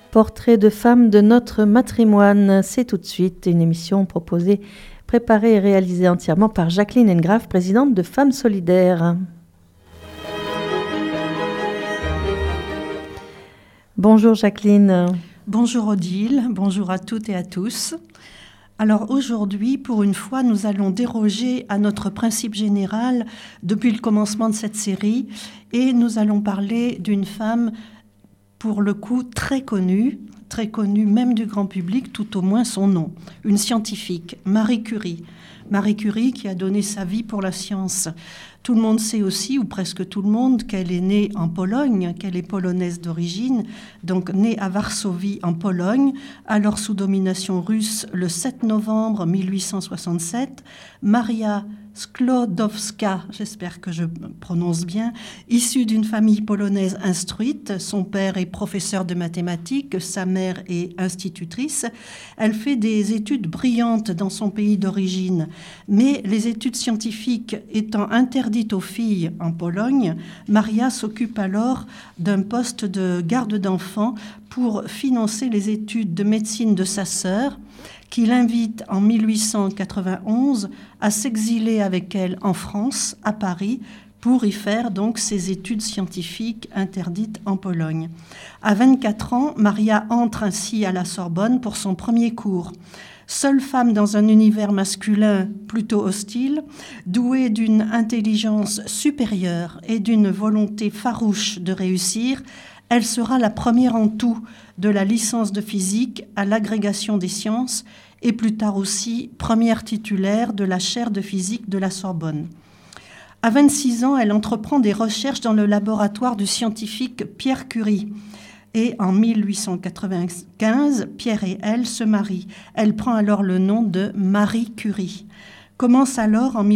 Portrait de femme de notre matrimoine, c'est tout de suite une émission proposée, préparée et réalisée entièrement par Jacqueline Engrave, présidente de Femmes Solidaires. Bonjour Jacqueline. Bonjour Odile, bonjour à toutes et à tous. Alors aujourd'hui, pour une fois, nous allons déroger à notre principe général depuis le commencement de cette série et nous allons parler d'une femme pour le coup très connue même du grand public, tout au moins son nom, une scientifique, Marie Curie. Marie Curie qui a donné sa vie pour la science. Tout le monde sait aussi, ou presque tout le monde, qu'elle est née en Pologne, qu'elle est polonaise d'origine, donc née à Varsovie en Pologne, alors sous domination russe le 7 novembre 1867. Maria Sklodowska, j'espère que je prononce bien, issue d'une famille polonaise instruite. Son père est professeur de mathématiques, sa mère est institutrice. Elle fait des études brillantes dans son pays d'origine, mais les études scientifiques étant interdites aux filles en Pologne, Maria s'occupe alors d'un poste de garde d'enfants pour financer les études de médecine de sa sœur, qui l'invite en 1891 à s'exiler avec elle en France, à Paris, pour y faire donc ses études scientifiques interdites en Pologne. À 24 ans, Maria entre ainsi à la Sorbonne pour son premier cours. Seule femme dans un univers masculin plutôt hostile, douée d'une intelligence supérieure et d'une volonté farouche de réussir, elle sera la première en tout de la licence de physique à l'agrégation des sciences et plus tard aussi première titulaire de la chaire de physique de la Sorbonne. À 26 ans, elle entreprend des recherches dans le laboratoire du scientifique Pierre Curie. Et en 1895, Pierre et elle se marient. Elle prend alors le nom de Marie Curie. Commence alors en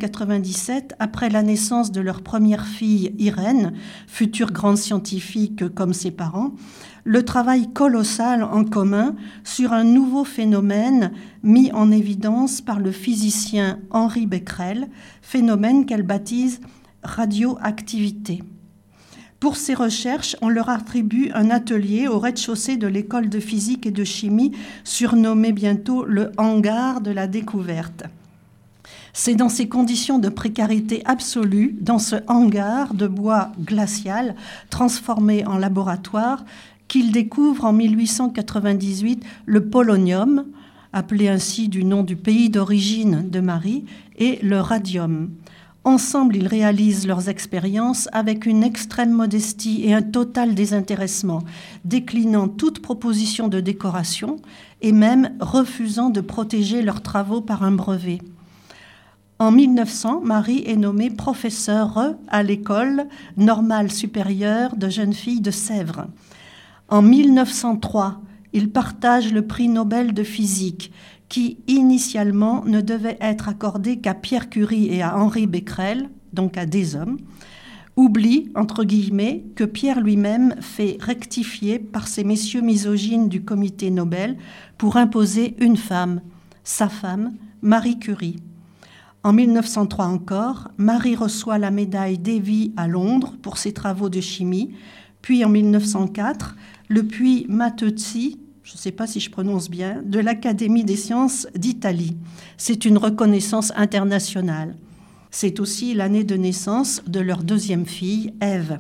1897, après la naissance de leur première fille Irène, future grande scientifique comme ses parents, le travail colossal en commun sur un nouveau phénomène mis en évidence par le physicien Henri Becquerel, phénomène qu'elle baptise radioactivité. Pour ces recherches, on leur attribue un atelier au rez-de-chaussée de l'école de physique et de chimie, surnommé bientôt le hangar de la découverte. C'est dans ces conditions de précarité absolue, dans ce hangar de bois glacial transformé en laboratoire, qu'il découvre en 1898 le polonium, appelé ainsi du nom du pays d'origine de Marie, et le radium. Ensemble, ils réalisent leurs expériences avec une extrême modestie et un total désintéressement, déclinant toute proposition de décoration et même refusant de protéger leurs travaux par un brevet. En 1900, Marie est nommée professeure à l'école normale supérieure de jeunes filles de Sèvres. En 1903, ils partagent le prix Nobel de physique, qui initialement ne devait être accordé qu'à Pierre Curie et à Henri Becquerel, donc à des hommes. Oublie, entre guillemets, que Pierre lui-même fait rectifier par ces messieurs misogynes du comité Nobel pour imposer une femme, sa femme, Marie Curie. En 1903 encore, Marie reçoit la médaille Davy à Londres pour ses travaux de chimie. Puis en 1904, le puits Matteucci, je ne sais pas si je prononce bien, de l'Académie des sciences d'Italie. C'est une reconnaissance internationale. C'est aussi l'année de naissance de leur deuxième fille, Ève.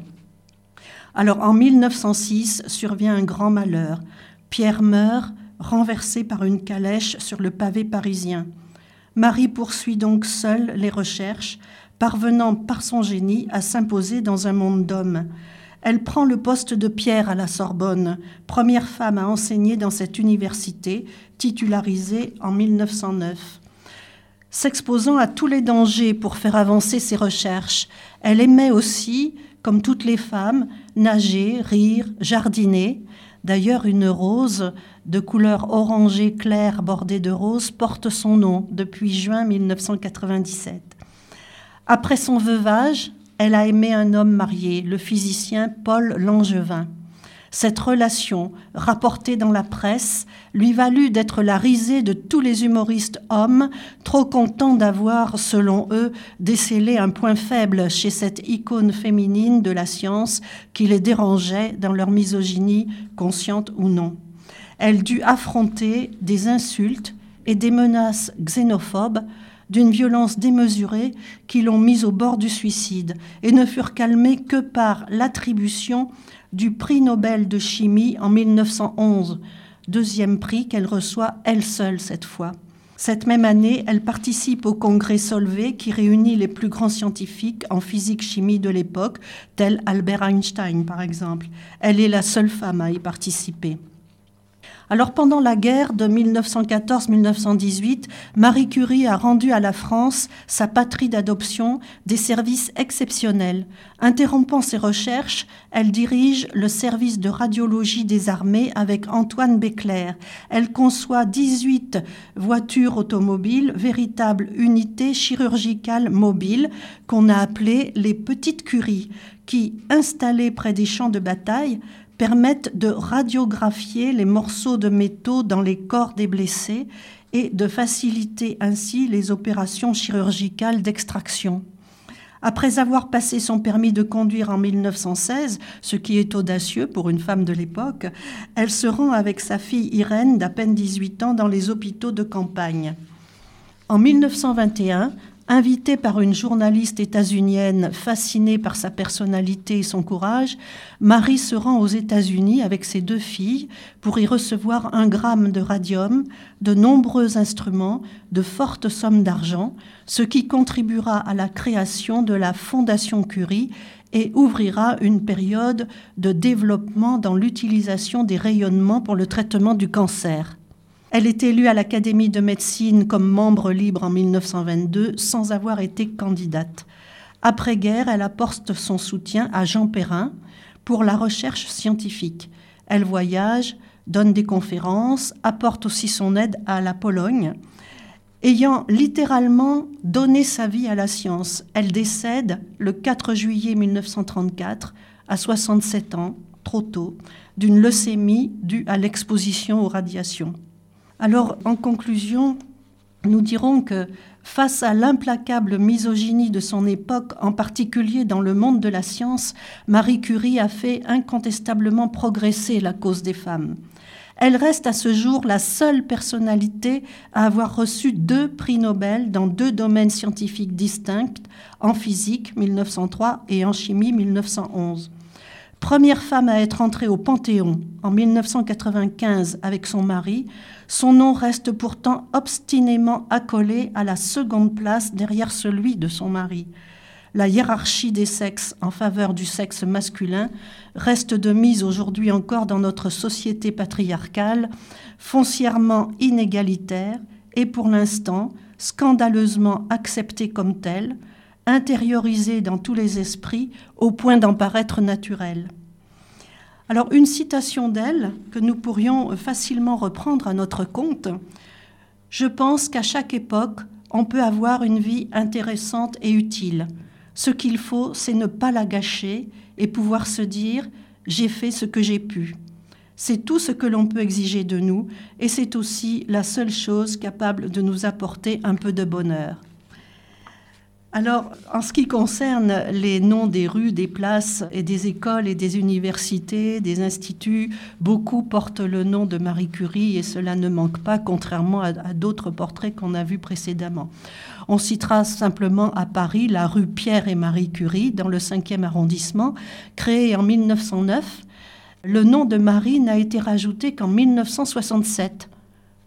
Alors en 1906 survient un grand malheur. Pierre meurt, renversé par une calèche sur le pavé parisien. Marie poursuit donc seule les recherches, parvenant par son génie à s'imposer dans un monde d'hommes. Elle prend le poste de Pierre à la Sorbonne, première femme à enseigner dans cette université, titularisée en 1909. S'exposant à tous les dangers pour faire avancer ses recherches, elle aimait aussi, comme toutes les femmes, nager, rire, jardiner. D'ailleurs, une rose de couleur orangée claire bordée de rose porte son nom depuis juin 1997. Après son veuvage, elle a aimé un homme marié, le physicien Paul Langevin. Cette relation, rapportée dans la presse, lui valut d'être la risée de tous les humoristes hommes, trop contents d'avoir, selon eux, décelé un point faible chez cette icône féminine de la science qui les dérangeait dans leur misogynie, consciente ou non. Elle dut affronter des insultes et des menaces xénophobes d'une violence démesurée qui l'ont mise au bord du suicide et ne furent calmées que par l'attribution du prix Nobel de chimie en 1911, deuxième prix qu'elle reçoit elle seule cette fois. Cette même année, elle participe au congrès Solvay qui réunit les plus grands scientifiques en physique-chimie de l'époque, tels Albert Einstein par exemple. Elle est la seule femme à y participer. Alors pendant la guerre de 1914-1918, Marie Curie a rendu à la France, sa patrie d'adoption, des services exceptionnels. Interrompant ses recherches, elle dirige le service de radiologie des armées avec Antoine Béclair. Elle conçoit 18 voitures automobiles, véritables unités chirurgicales mobiles qu'on a appelées les petites Curie, qui, installées près des champs de bataille, permettent de radiographier les morceaux de métaux dans les corps des blessés et de faciliter ainsi les opérations chirurgicales d'extraction. Après avoir passé son permis de conduire en 1916, ce qui est audacieux pour une femme de l'époque, elle se rend avec sa fille Irène, d'à peine 18 ans, dans les hôpitaux de campagne. En 1921, invitée par une journaliste états-unienne fascinée par sa personnalité et son courage, Marie se rend aux États-Unis avec ses 2 filles pour y recevoir 1 gramme de radium, de nombreux instruments, de fortes sommes d'argent, ce qui contribuera à la création de la Fondation Curie et ouvrira une période de développement dans l'utilisation des rayonnements pour le traitement du cancer. Elle est élue à l'Académie de médecine comme membre libre en 1922 sans avoir été candidate. Après-guerre, elle apporte son soutien à Jean Perrin pour la recherche scientifique. Elle voyage, donne des conférences, apporte aussi son aide à la Pologne. Ayant littéralement donné sa vie à la science, elle décède le 4 juillet 1934 à 67 ans, trop tôt, d'une leucémie due à l'exposition aux radiations. Alors, en conclusion, nous dirons que face à l'implacable misogynie de son époque, en particulier dans le monde de la science, Marie Curie a fait incontestablement progresser la cause des femmes. Elle reste à ce jour la seule personnalité à avoir reçu 2 prix Nobel dans 2 domaines scientifiques distincts, en physique 1903 et en chimie 1911. Première femme à être entrée au Panthéon en 1995 avec son mari, son nom reste pourtant obstinément accolé à la seconde place derrière celui de son mari. La hiérarchie des sexes en faveur du sexe masculin reste de mise aujourd'hui encore dans notre société patriarcale, foncièrement inégalitaire et pour l'instant scandaleusement acceptée comme telle, intériorisée dans tous les esprits au point d'en paraître naturelle. Alors une citation d'elle que nous pourrions facilement reprendre à notre compte. « Je pense qu'à chaque époque, on peut avoir une vie intéressante et utile. Ce qu'il faut, c'est ne pas la gâcher et pouvoir se dire « j'ai fait ce que j'ai pu ». C'est tout ce que l'on peut exiger de nous et c'est aussi la seule chose capable de nous apporter un peu de bonheur. » Alors, en ce qui concerne les noms des rues, des places et des écoles et des universités, des instituts, beaucoup portent le nom de Marie Curie et cela ne manque pas, contrairement à d'autres portraits qu'on a vus précédemment. On citera simplement à Paris la rue Pierre et Marie Curie, dans le 5e arrondissement, créée en 1909. Le nom de Marie n'a été rajouté qu'en 1967. Pourquoi ?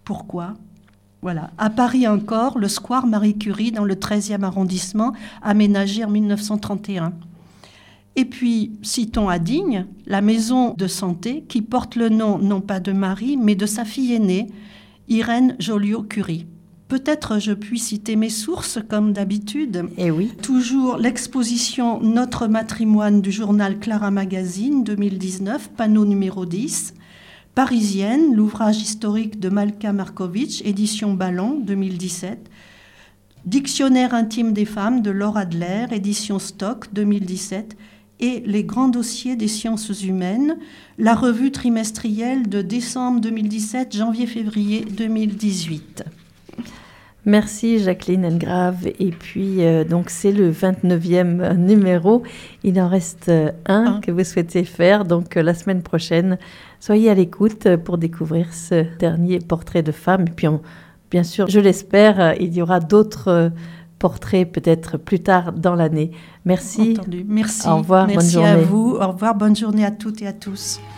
Voilà. À Paris encore, le square Marie Curie dans le 13e arrondissement, aménagé en 1931. Et puis, citons à Digne, la maison de santé qui porte le nom non pas de Marie, mais de sa fille aînée, Irène Joliot-Curie. Peut-être je puis citer mes sources, comme d'habitude. Eh oui. Toujours l'exposition Notre matrimoine du journal Clara Magazine, 2019, panneau numéro 10. Parisienne, l'ouvrage historique de Malka Markovitch, édition Ballon, 2017. Dictionnaire intime des femmes de Laure Adler, édition Stock, 2017. et les grands dossiers des sciences humaines, la revue trimestrielle de décembre 2017, janvier-février 2018. Merci Jacqueline Engrave. Et puis, donc c'est le 29e numéro. Il en reste un que vous souhaitez faire. Donc, la semaine prochaine, soyez à l'écoute pour découvrir ce dernier portrait de femme. Et puis, bien sûr, je l'espère, il y aura d'autres portraits peut-être plus tard dans l'année. Merci. Entendu. Merci. Au revoir, Merci bonne journée. à vous. Au revoir, bonne journée à toutes et à tous.